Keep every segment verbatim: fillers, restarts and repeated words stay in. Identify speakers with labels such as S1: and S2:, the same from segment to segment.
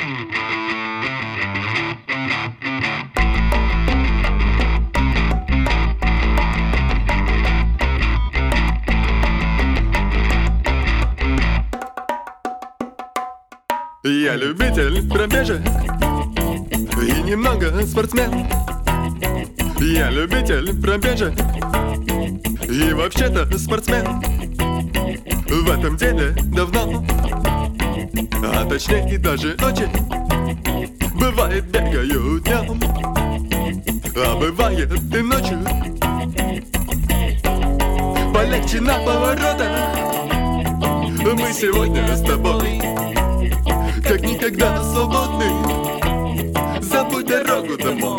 S1: Я любитель пробежек и немного спортсмен. Я любитель пробежек и вообще-то спортсмен. В этом деле давно, а точнее даже очень. Бывает бегаю днем, а бывает и ночью. Полегче на поворотах. Мы сегодня с тобой как никогда свободны. Забудь дорогу домой.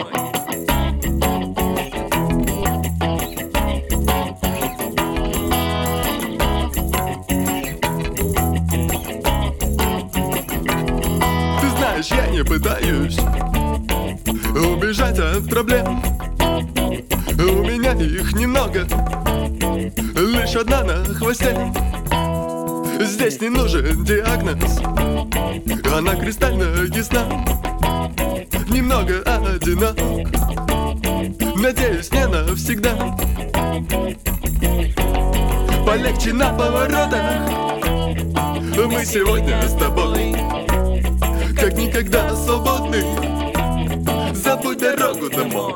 S1: Ты знаешь, я не пытаюсь убежать от проблем. У меня их немного, лишь одна на хвосте. Здесь не нужен диагноз, она кристально ясна. Немного одинок, надеюсь, не навсегда. Полегче на поворотах. Мы сегодня с тобой как никогда свободны. Забудь дорогу домой.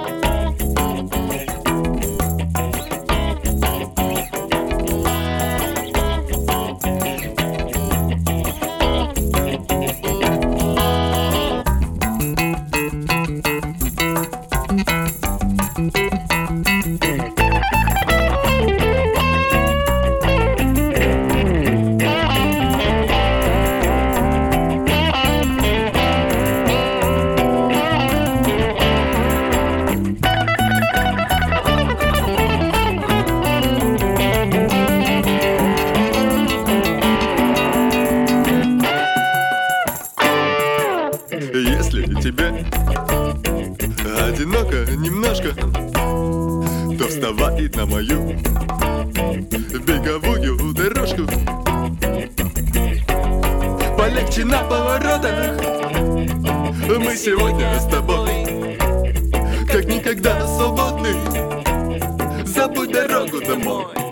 S1: Если тебе одиноко немножко, то вставай на мою беговую дорожку. Полегче на поворотах. Мы сегодня с тобой как никогда свободны. Забудь дорогу домой.